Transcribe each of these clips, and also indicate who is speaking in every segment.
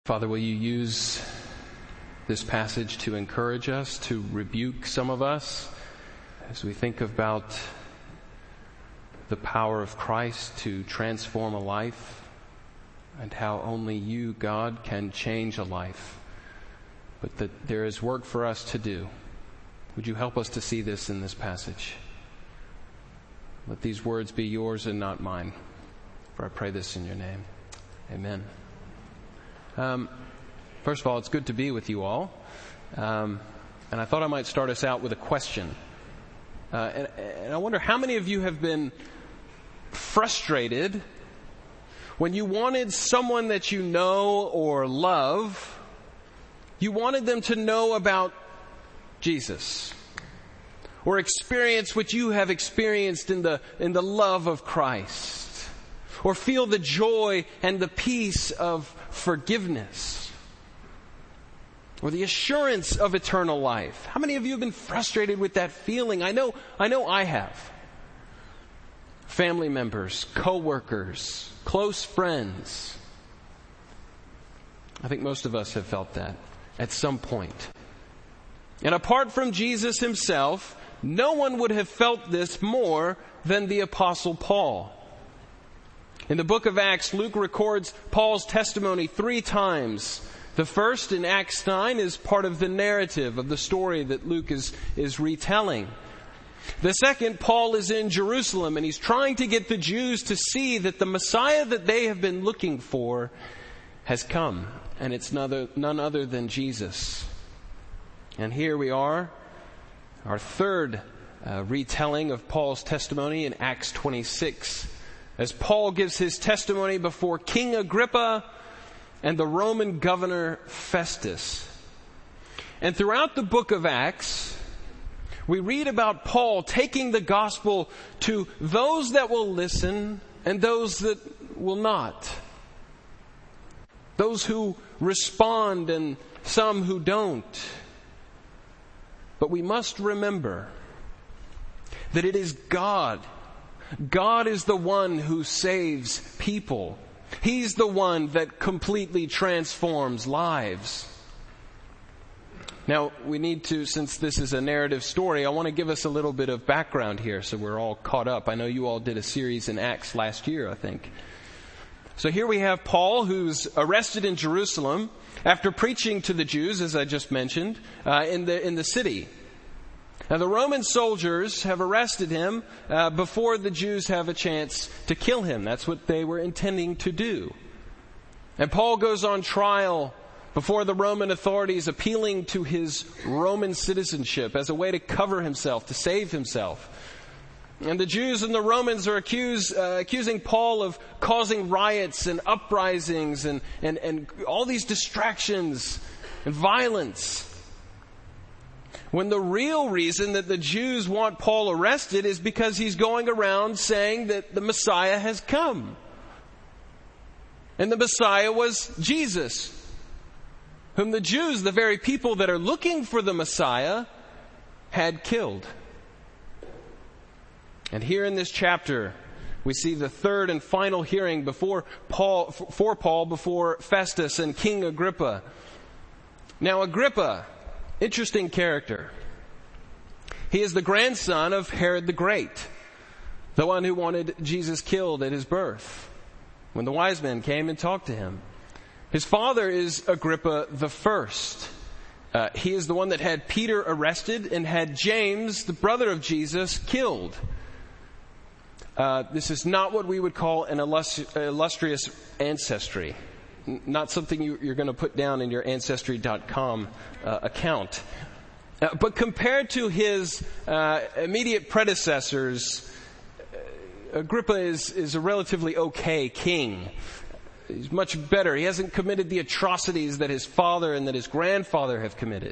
Speaker 1: Father, will you use this passage to encourage us, to rebuke some of us as we think about the power of Christ to transform a life and how only you, God, can change a life, but that there is work for us to do. Would you help us to see this in this passage? Let these words be yours and not mine. For I pray this in your name. Amen. First of all, it's good to be with you all. And I thought I might start us out with a question. And I wonder how many of you have been frustrated when you wanted someone that you know or love, you wanted them to know about Jesus or experience what you have experienced in the love of Christ, or feel the joy and the peace of forgiveness, or the assurance of eternal life. How many of you have been frustrated with that feeling? I know I have. Family members, co-workers, close friends. I think most of us have felt that at some point. And apart from Jesus himself, no one would have felt this more than the Apostle Paul. In the book of Acts, Luke records Paul's testimony 3 times. The first, in Acts 9, is part of the narrative of the story that Luke is retelling. The second, Paul is in Jerusalem, and he's trying to get the Jews to see that the Messiah that they have been looking for has come, and it's none other than Jesus. And here we are, our third retelling of Paul's testimony in Acts 26. As Paul gives his testimony before King Agrippa and the Roman governor Festus. And throughout the book of Acts, we read about Paul taking the gospel to those that will listen and those that will not. Those who respond and some who don't. But we must remember that it is God. God is the one who saves people. He's the one that completely transforms lives. Now, we need to, since this is a narrative story, I want to give us a little bit of background here so we're all caught up. I know you all did a series in Acts last year, I think. So here we have Paul, who's arrested in Jerusalem after preaching to the Jews, as I just mentioned, in the city. Now, the Roman soldiers have arrested him before the Jews have a chance to kill him. That's what they were intending to do. And Paul goes on trial before the Roman authorities, appealing to his Roman citizenship as a way to cover himself, to save himself. And the Jews and the Romans are accusing Paul of causing riots and uprisings and all these distractions and violence. When the real reason that the Jews want Paul arrested is because he's going around saying that the Messiah has come. And the Messiah was Jesus, whom the Jews, the very people that are looking for the Messiah, had killed. And here in this chapter, we see the third and final hearing for Paul before Festus and King Agrippa. Now, Agrippa, interesting character. He is the grandson of Herod the Great, the one who wanted Jesus killed at his birth, when the wise men came and talked to him. His father is Agrippa the First. He is the one that had Peter arrested and had James, the brother of Jesus, killed. This is not what we would call an illustrious ancestry. Not something you're going to put down in your Ancestry.com account. But compared to his immediate predecessors, Agrippa is a relatively okay king. He's much better. He hasn't committed the atrocities that his father and that his grandfather have committed.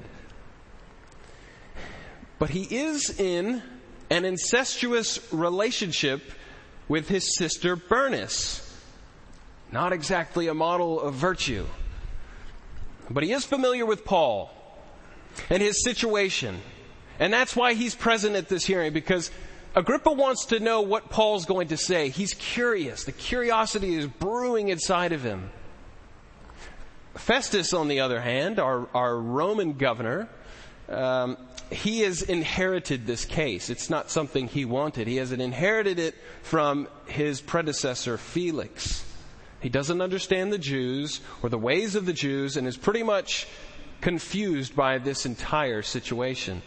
Speaker 1: But he is in an incestuous relationship with his sister Bernice. Not exactly a model of virtue. But he is familiar with Paul and his situation. And that's why he's present at this hearing, because Agrippa wants to know what Paul's going to say. He's curious. The curiosity is brewing inside of him. Festus, on the other hand, our Roman governor, he has inherited this case. It's not something he wanted. He has inherited it from his predecessor, Felix. He doesn't understand the Jews or the ways of the Jews and is pretty much confused by this entire situation.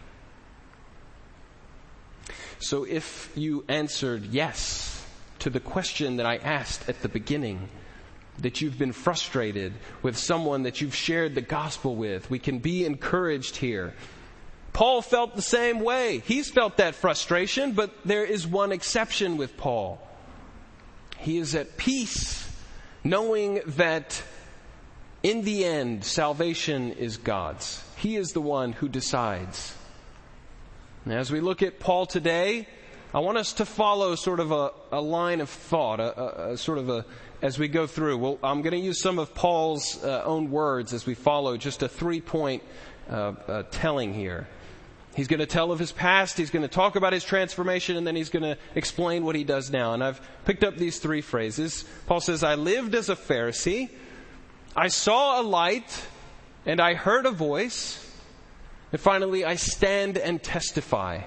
Speaker 1: So if you answered yes to the question that I asked at the beginning, that you've been frustrated with someone that you've shared the gospel with, we can be encouraged here. Paul felt the same way. He's felt that frustration, but there is one exception with Paul. He is at peace, knowing that in the end, salvation is God's. He is the one who decides. And as we look at Paul today, I want us to follow sort of a line of thought, as we go through. Well, I'm going to use some of Paul's own words as we follow just a 3-point telling here. He's going to tell of his past, he's going to talk about his transformation, and then he's going to explain what he does now. And I've picked up these 3 phrases. Paul says, I lived as a Pharisee, I saw a light, and I heard a voice, and finally, I stand and testify.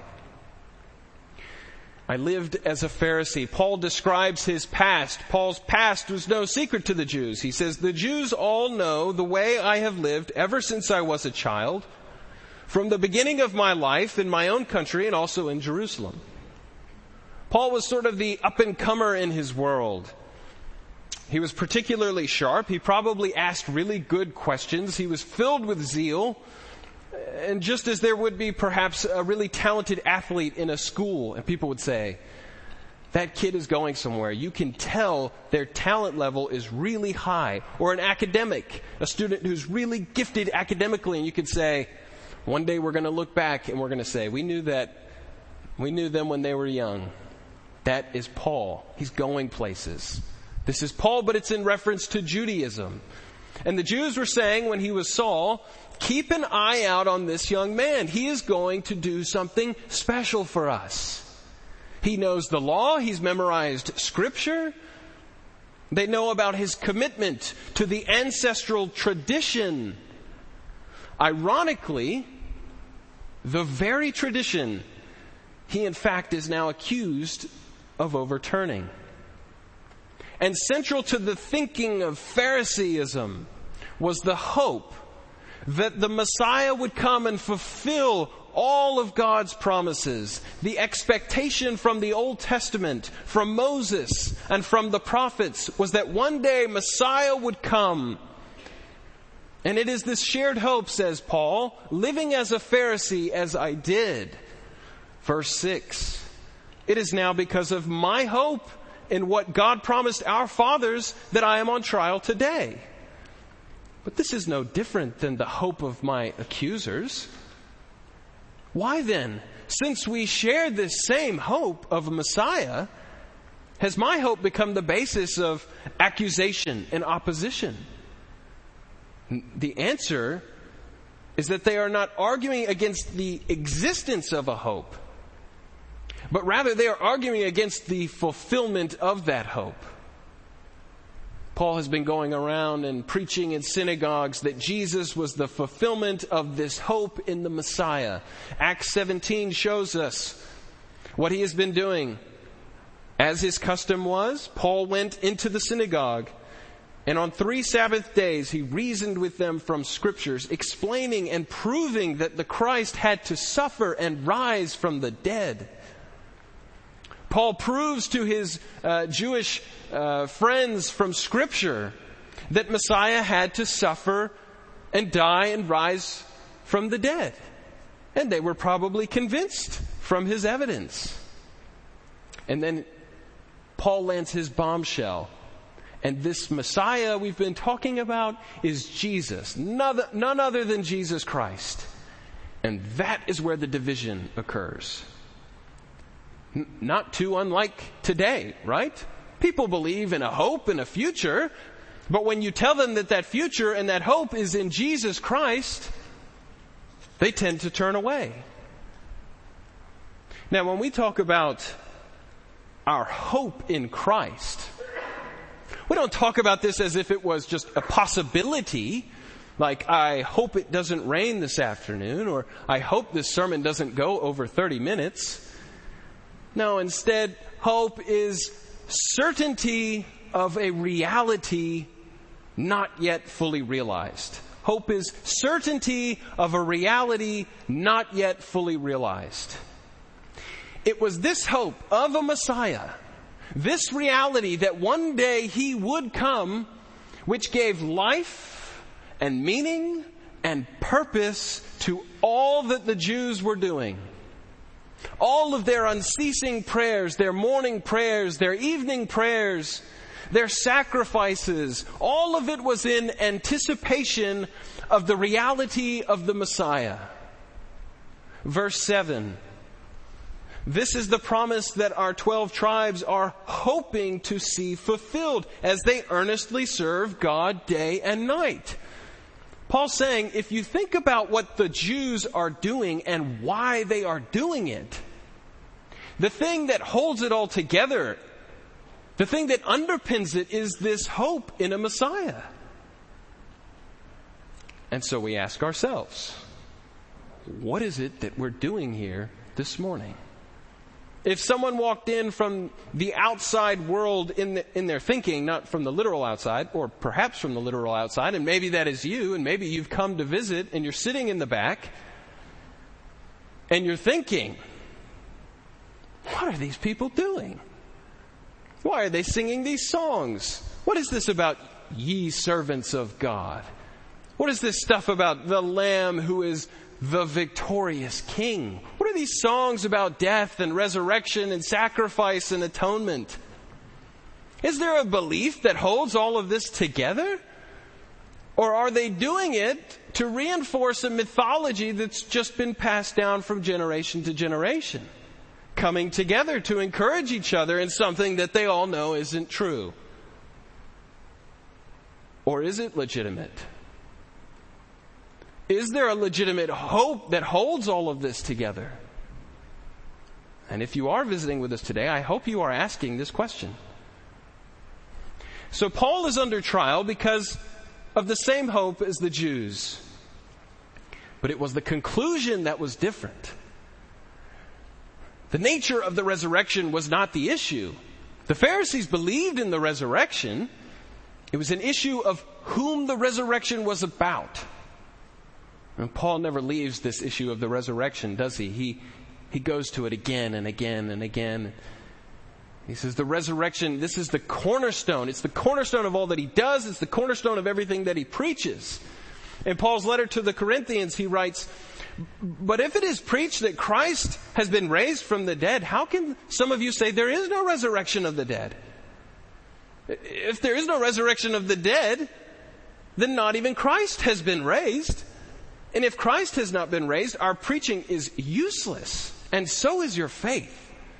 Speaker 1: I lived as a Pharisee. Paul describes his past. Paul's past was no secret to the Jews. He says, the Jews all know the way I have lived ever since I was a child, from the beginning of my life in my own country and also in Jerusalem. Paul was sort of the up-and-comer in his world. He was particularly sharp. He probably asked really good questions. He was filled with zeal. And just as there would be perhaps a really talented athlete in a school, and people would say, that kid is going somewhere. You can tell their talent level is really high. Or an academic, a student who's really gifted academically, and you could say, one day we're going to look back and we're going to say, we knew them when they were young. That is Paul. He's going places. This is Paul, but it's in reference to Judaism. And the Jews were saying when he was Saul, keep an eye out on this young man. He is going to do something special for us. He knows the law. He's memorized scripture. They know about his commitment to the ancestral tradition. Ironically, the very tradition he in fact is now accused of overturning. And central to the thinking of Phariseeism was the hope that the Messiah would come and fulfill all of God's promises. The expectation from the Old Testament, from Moses, and from the prophets was that one day Messiah would come. And it is this shared hope, says Paul, living as a Pharisee as I did. Verse 6, it is now because of my hope in what God promised our fathers that I am on trial today. But this is no different than the hope of my accusers. Why then, since we share this same hope of a Messiah, has my hope become the basis of accusation and opposition? The answer is that they are not arguing against the existence of a hope, but rather they are arguing against the fulfillment of that hope. Paul has been going around and preaching in synagogues that Jesus was the fulfillment of this hope in the Messiah. Acts 17 shows us what he has been doing. As his custom was, Paul went into the synagogue, and on 3 Sabbath days he reasoned with them from scriptures, explaining and proving that the Christ had to suffer and rise from the dead. Paul proves to his Jewish friends from Scripture that Messiah had to suffer and die and rise from the dead. And they were probably convinced from his evidence. And then Paul lands his bombshell. And this Messiah we've been talking about is Jesus, none other than Jesus Christ. And that is where the division occurs. Not too unlike today, right? People believe in a hope and a future, but when you tell them that that future and that hope is in Jesus Christ, they tend to turn away. Now, when we talk about our hope in Christ, We don't talk about this as if it was just a possibility, like, I hope it doesn't rain this afternoon, or I hope this sermon doesn't go over 30 minutes. No, instead, hope is certainty of a reality not yet fully realized. Hope is certainty of a reality not yet fully realized. It was this hope of a Messiah, this reality that one day He would come, which gave life and meaning and purpose to all that the Jews were doing. All of their unceasing prayers, their morning prayers, their evening prayers, their sacrifices, all of it was in anticipation of the reality of the Messiah. Verse 7. This is the promise that our 12 tribes are hoping to see fulfilled as they earnestly serve God day and night. Paul's saying, if you think about what the Jews are doing and why they are doing it, the thing that holds it all together, the thing that underpins it, is this hope in a Messiah. And so we ask ourselves, what is it that we're doing here this morning? If someone walked in from the outside world in their thinking, not from the literal outside, or perhaps from the literal outside, and maybe that is you, and maybe you've come to visit, and you're sitting in the back, and you're thinking, what are these people doing? Why are they singing these songs? What is this about ye servants of God? What is this stuff about the Lamb who is the victorious King? What are these songs about death and resurrection and sacrifice and atonement? Is there a belief that holds all of this together? Or are they doing it to reinforce a mythology that's just been passed down from generation to generation, coming together to encourage each other in something that they all know isn't true? Or is it legitimate? Is there a legitimate hope that holds all of this together? And if you are visiting with us today, I hope you are asking this question. So Paul is under trial because of the same hope as the Jews. But it was the conclusion that was different. The nature of the resurrection was not the issue. The Pharisees believed in the resurrection. It was an issue of whom the resurrection was about. And Paul never leaves this issue of the resurrection, does he? He goes to it again and again and again. He says the resurrection, this is the cornerstone. It's the cornerstone of all that he does. It's the cornerstone of everything that he preaches. In Paul's letter to the Corinthians, he writes, but if it is preached that Christ has been raised from the dead, how can some of you say there is no resurrection of the dead? If there is no resurrection of the dead, then not even Christ has been raised. And if Christ has not been raised, our preaching is useless, and so is your faith.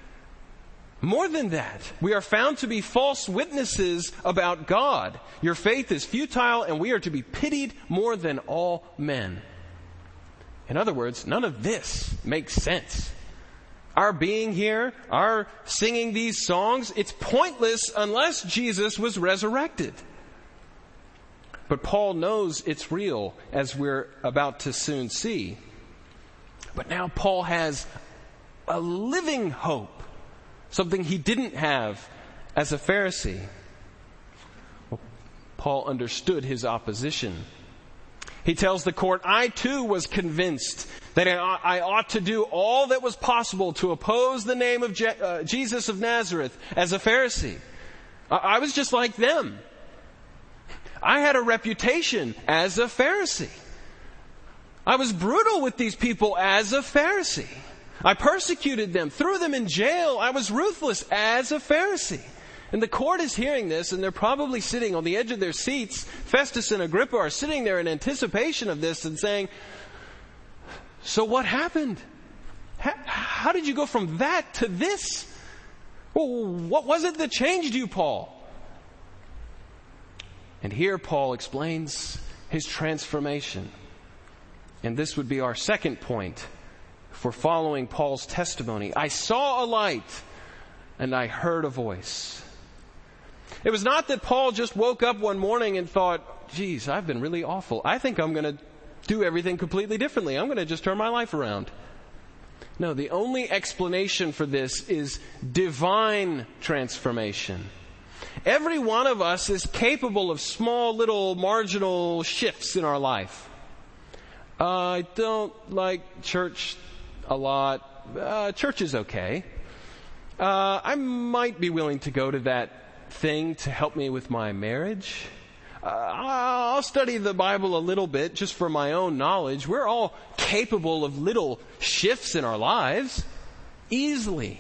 Speaker 1: More than that, we are found to be false witnesses about God. Your faith is futile, and we are to be pitied more than all men. In other words, none of this makes sense. Our being here, our singing these songs, it's pointless unless Jesus was resurrected. But Paul knows it's real, as we're about to soon see. But now Paul has a living hope, something he didn't have as a Pharisee. Well, Paul understood his opposition. He tells the court, I too was convinced that I ought to do all that was possible to oppose the name of Jesus of Nazareth as a Pharisee. I was just like them. I had a reputation as a Pharisee. I was brutal with these people as a Pharisee. I persecuted them, threw them in jail. I was ruthless as a Pharisee. And the court is hearing this, and they're probably sitting on the edge of their seats. Festus and Agrippa are sitting there in anticipation of this and saying, so what happened? How did you go from that to this? Well, what was it that changed you, Paul? And here Paul explains his transformation. And this would be our second point for following Paul's testimony. I saw a light and I heard a voice. It was not that Paul just woke up one morning and thought, geez, I've been really awful. I think I'm going to do everything completely differently. I'm going to just turn my life around. No, the only explanation for this is divine transformation. Every one of us is capable of small little marginal shifts in our life. I don't like church a lot. Church is okay. I might be willing to go to that thing to help me with my marriage. I'll study the Bible a little bit just for my own knowledge. We're all capable of little shifts in our lives, easily.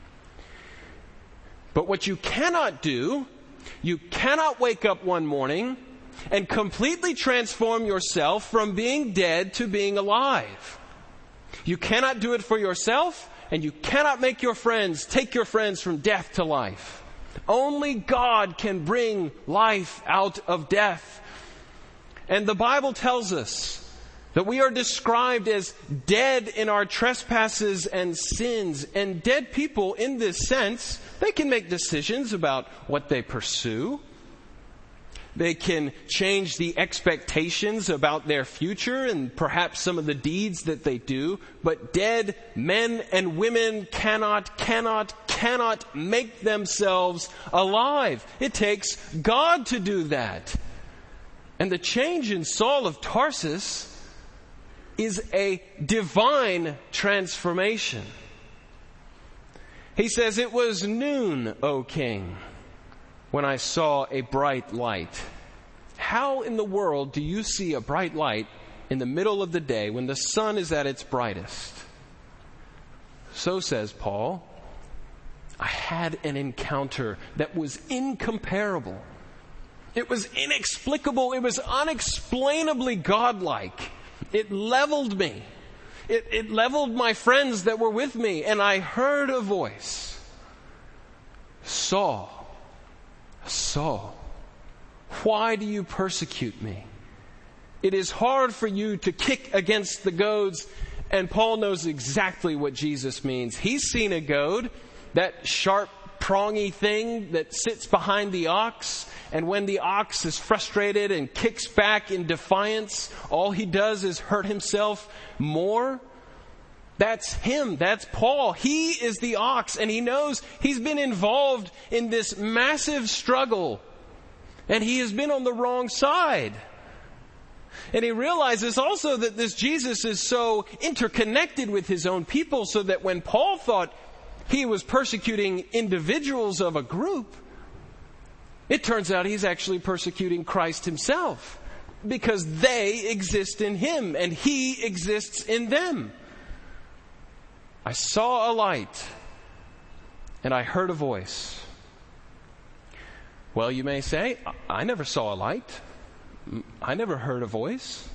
Speaker 1: But what you cannot do, you cannot wake up one morning and completely transform yourself from being dead to being alive. You cannot do it for yourself, and you cannot make your friends take your friends from death to life. Only God can bring life out of death. And the Bible tells us that we are described as dead in our trespasses and sins. And dead people, in this sense, they can make decisions about what they pursue. They can change the expectations about their future and perhaps some of the deeds that they do. But dead men and women cannot make themselves alive. It takes God to do that. And the change in Saul of Tarsus is a divine transformation. He says, "It was noon, O king, when I saw a bright light." How in the world do you see a bright light in the middle of the day when the sun is at its brightest? So says Paul, I had an encounter that was incomparable. It was inexplicable. It was unexplainably godlike. It leveled me. It leveled my friends that were with me, and I heard a voice. Saul, Saul, why do you persecute me? It is hard for you to kick against the goads. And Paul knows exactly what Jesus means. He's seen a goad, that sharp, prongy thing that sits behind the ox. And when the ox is frustrated and kicks back in defiance, all he does is hurt himself more. That's him. That's Paul. He is the ox, and he knows he's been involved in this massive struggle. And he has been on the wrong side. And he realizes also that this Jesus is so interconnected with his own people, so that when Paul thought he was persecuting individuals of a group, it turns out he's actually persecuting Christ himself, because they exist in him and he exists in them. I saw a light and I heard a voice. Well, you may say, I never saw a light. I never heard a voice.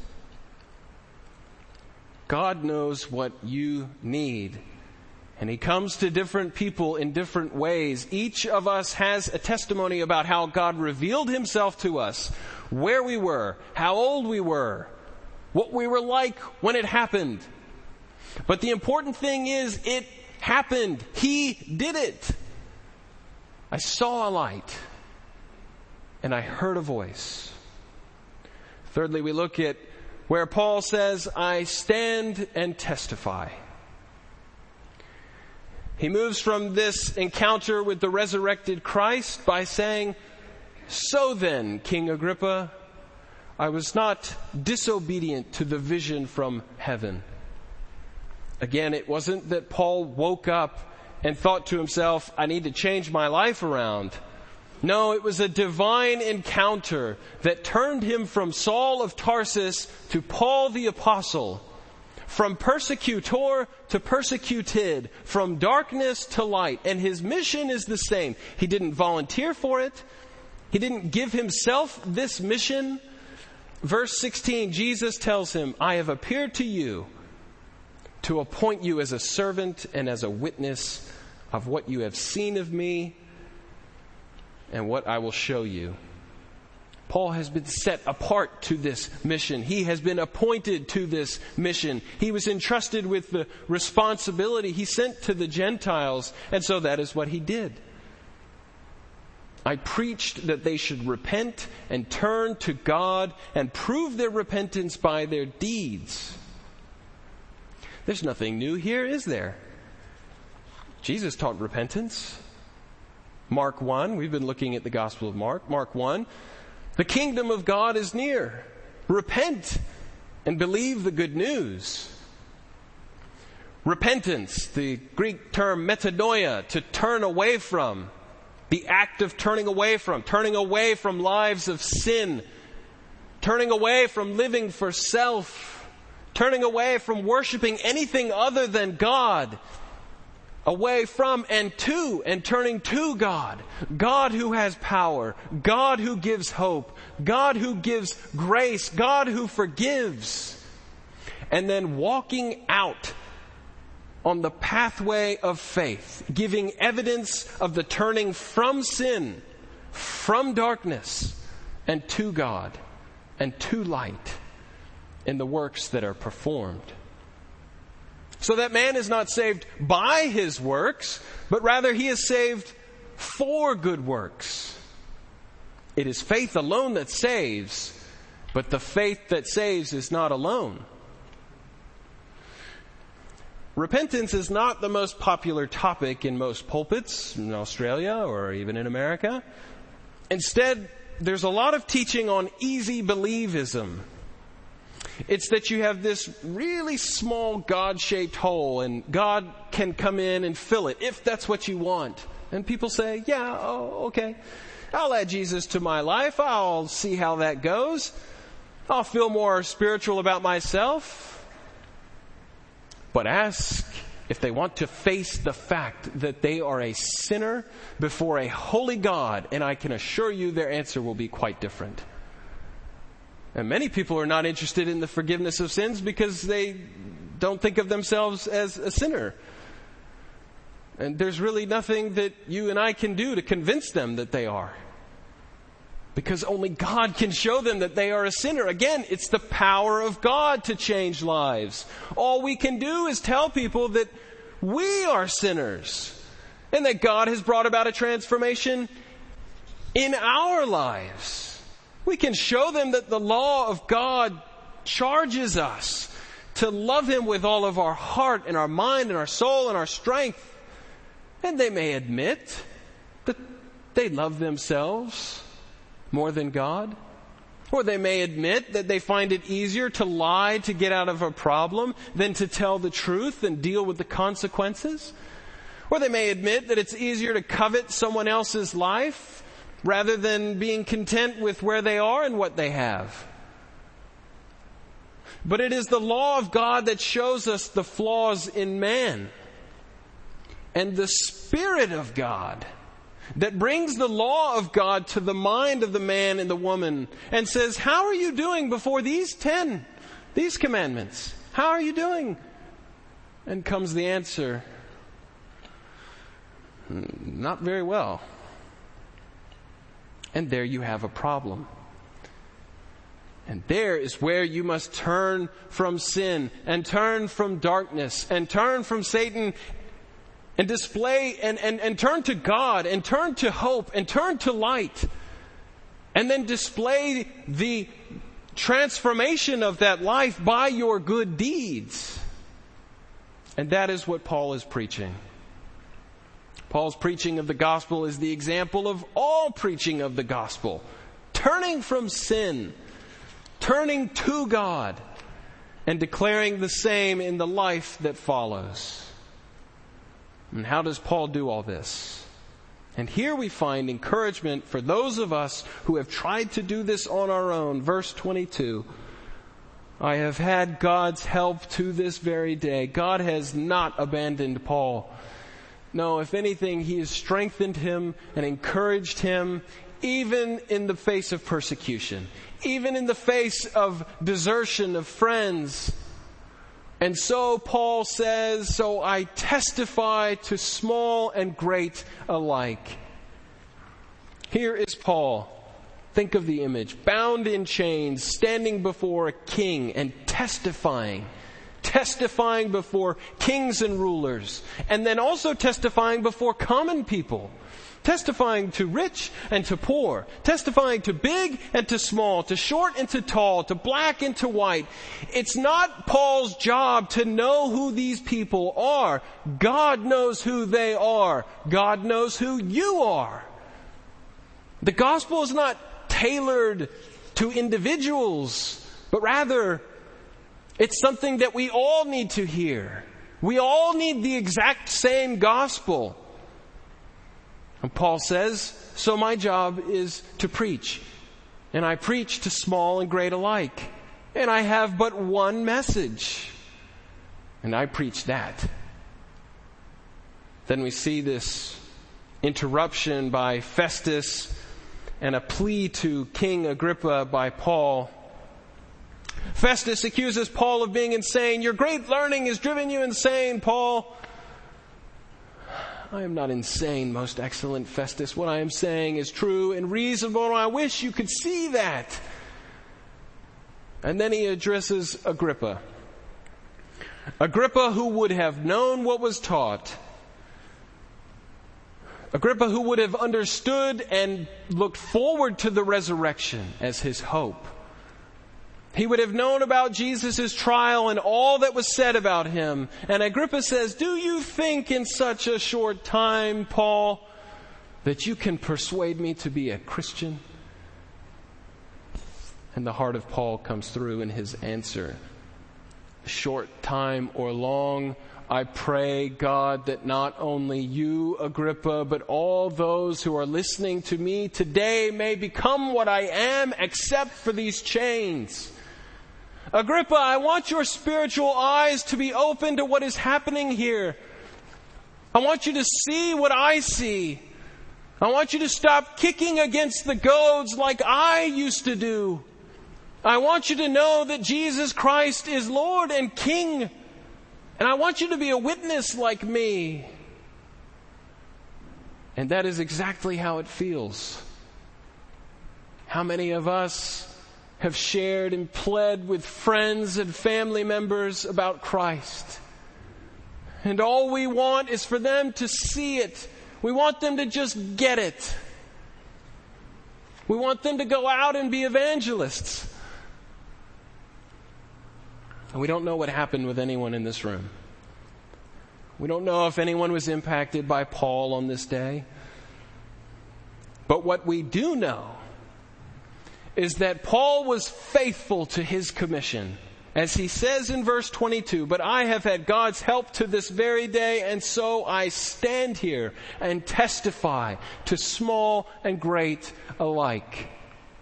Speaker 1: God knows what you need. And he comes to different people in different ways. Each of us has a testimony about how God revealed himself to us, where we were, how old we were, what we were like when it happened. But the important thing is, it happened. He did it. I saw a light and I heard a voice. Thirdly, we look at where Paul says, I stand and testify. He moves from this encounter with the resurrected Christ by saying, so then, King Agrippa, I was not disobedient to the vision from heaven. Again, it wasn't that Paul woke up and thought to himself, I need to change my life around. No, it was a divine encounter that turned him from Saul of Tarsus to Paul the Apostle, from persecutor to persecuted, from darkness to light. And his mission is the same. He didn't volunteer for it. He didn't give himself this mission. Verse 16, Jesus tells him, I have appeared to you to appoint you as a servant and as a witness of what you have seen of me and what I will show you. Paul has been set apart to this mission. He has been appointed to this mission. He was entrusted with the responsibility he sent to the Gentiles, and so that is what he did. I preached that they should repent and turn to God and prove their repentance by their deeds. There's nothing new here, is there? Jesus taught repentance. Mark 1, we've been looking at the Gospel of Mark. Mark 1, the kingdom of God is near. Repent and believe the good news. Repentance, the Greek term metanoia, to turn away from. The act of turning away from lives of sin, turning away from living for self, turning away from worshiping anything other than God, away from and to, and turning to God. God who has power, God who gives hope, God who gives grace, God who forgives. And then walking out on the pathway of faith, giving evidence of the turning from sin, from darkness, and to God, and to light in the works that are performed. So that man is not saved by his works, but rather he is saved for good works. It is faith alone that saves, but the faith that saves is not alone. Repentance is not the most popular topic in most pulpits in Australia or even in America. Instead, there's a lot of teaching on easy believism. It's that you have this really small God-shaped hole and God can come in and fill it if that's what you want. And people say, yeah, okay. I'll add Jesus to my life. I'll see how that goes. I'll feel more spiritual about myself. But ask if they want to face the fact that they are a sinner before a holy God, and I can assure you their answer will be quite different. And many people are not interested in the forgiveness of sins because they don't think of themselves as a sinner. And there's really nothing that you and I can do to convince them that they are. Because only God can show them that they are a sinner. Again, it's the power of God to change lives. All we can do is tell people that we are sinners and that God has brought about a transformation in our lives. We can show them that the law of God charges us to love Him with all of our heart and our mind and our soul and our strength. And they may admit that they love themselves more than God. Or they may admit that they find it easier to lie to get out of a problem than to tell the truth and deal with the consequences. Or they may admit that it's easier to covet someone else's life rather than being content with where they are and what they have. But it is the law of God that shows us the flaws in man. And the Spirit of God that brings the law of God to the mind of the man and the woman and says, how are you doing before these commandments? How are you doing? And comes the answer, not very well. And there you have a problem. And there is where you must turn from sin and turn from darkness and turn from Satan and display and turn to God and turn to hope and turn to light. And then display the transformation of that life by your good deeds. And that is what Paul is preaching. Paul's preaching of the gospel is the example of all preaching of the gospel. Turning from sin, turning to God, and declaring the same in the life that follows. And how does Paul do all this? And here we find encouragement for those of us who have tried to do this on our own. Verse 22. I have had God's help to this very day. God has not abandoned Paul. No, if anything, He has strengthened him and encouraged him, even in the face of persecution, even in the face of desertion of friends. And so Paul says, so I testify to small and great alike. Here is Paul. Think of the image. Bound in chains, standing before a king and testifying before kings and rulers. And then also testifying before common people. testifying to rich and to poor, testifying to big and to small, to short and to tall, to black and to white. It's not Paul's job to know who these people are. God knows who they are. God knows who you are. The gospel is not tailored to individuals, but rather it's something that we all need to hear. We all need the exact same gospel. And Paul says, so my job is to preach. And I preach to small and great alike. And I have but one message. And I preach that. Then we see this interruption by Festus and a plea to King Agrippa by Paul. Festus accuses Paul of being insane. Your great learning has driven you insane, Paul. I am not insane, most excellent Festus. What I am saying is true and reasonable, and I wish you could see that. And then he addresses Agrippa. Agrippa, who would have known what was taught. Agrippa, who would have understood and looked forward to the resurrection as his hope. He would have known about Jesus' trial and all that was said about him. And Agrippa says, do you think in such a short time, Paul, that you can persuade me to be a Christian? And the heart of Paul comes through in his answer. Short time or long, I pray, God, that not only you, Agrippa, but all those who are listening to me today may become what I am except for these chains. Agrippa, I want your spiritual eyes to be open to what is happening here. I want you to see what I see. I want you to stop kicking against the goads like I used to do. I want you to know that Jesus Christ is Lord and King. And I want you to be a witness like me. And that is exactly how it feels. How many of us have shared and pled with friends and family members about Christ? And all we want is for them to see it. We want them to just get it. We want them to go out and be evangelists. And we don't know what happened with anyone in this room. We don't know if anyone was impacted by Paul on this day. But what we do know is that Paul was faithful to his commission. As he says in verse 22, but I have had God's help to this very day, and so I stand here and testify to small and great alike.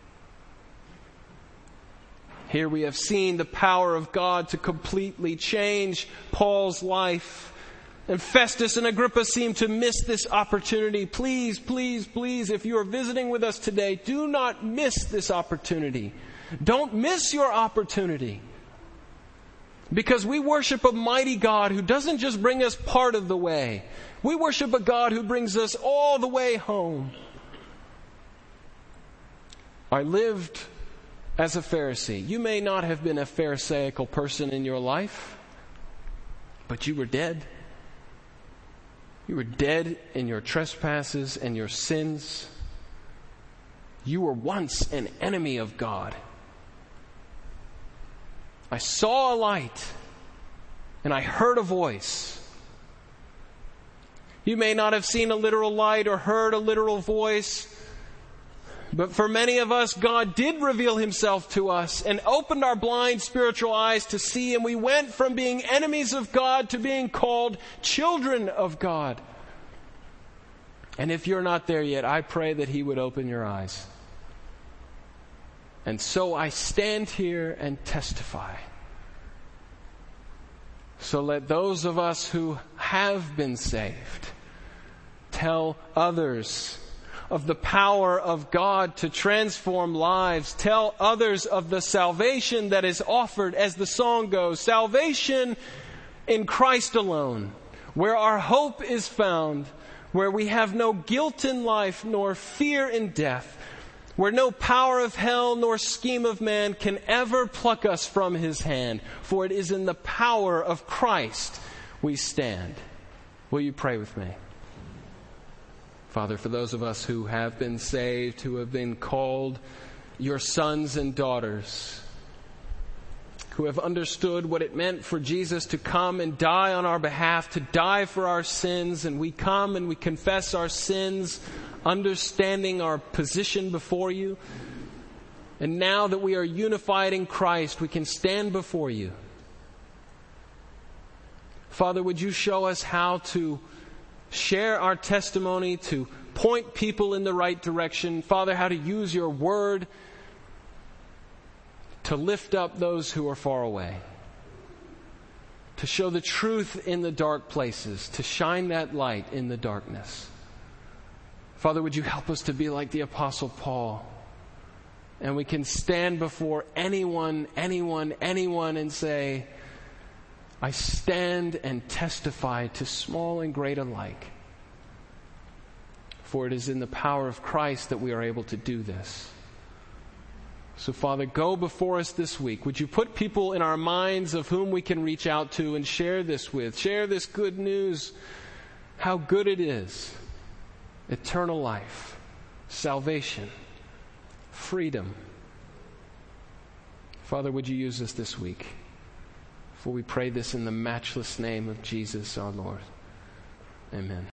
Speaker 1: Here we have seen the power of God to completely change Paul's life. And Festus and Agrippa seem to miss this opportunity. Please, please, please, if you are visiting with us today, do not miss this opportunity. Don't miss your opportunity. Because we worship a mighty God who doesn't just bring us part of the way. We worship a God who brings us all the way home. I lived as a Pharisee. You may not have been a Pharisaical person in your life, but you were dead. You were dead in your trespasses and your sins. You were once an enemy of God. I saw a light and I heard a voice. You may not have seen a literal light or heard a literal voice, but for many of us, God did reveal himself to us and opened our blind spiritual eyes to see, and we went from being enemies of God to being called children of God. And if you're not there yet, I pray that he would open your eyes. And so I stand here and testify. So let those of us who have been saved tell others of the power of God to transform lives. Tell others of the salvation that is offered, as the song goes, salvation in Christ alone, where our hope is found, where we have no guilt in life nor fear in death, where no power of hell nor scheme of man can ever pluck us from his hand, for it is in the power of Christ we stand. Will you pray with me? Father, for those of us who have been saved, who have been called your sons and daughters, who have understood what it meant for Jesus to come and die on our behalf, to die for our sins, and we come and we confess our sins, understanding our position before you. And now that we are unified in Christ, we can stand before you. Father, would you show us how to share our testimony, to point people in the right direction. Father, how to use your word to lift up those who are far away, to show the truth in the dark places, to shine that light in the darkness. Father, would you help us to be like the Apostle Paul, and we can stand before anyone and say, I stand and testify to small and great alike. For it is in the power of Christ that we are able to do this. So, Father, go before us this week. Would you put people in our minds of whom we can reach out to and share this with? Share this good news, how good it is. Eternal life, salvation, freedom. Father, would you use us this week? For we pray this in the matchless name of Jesus our Lord. Amen.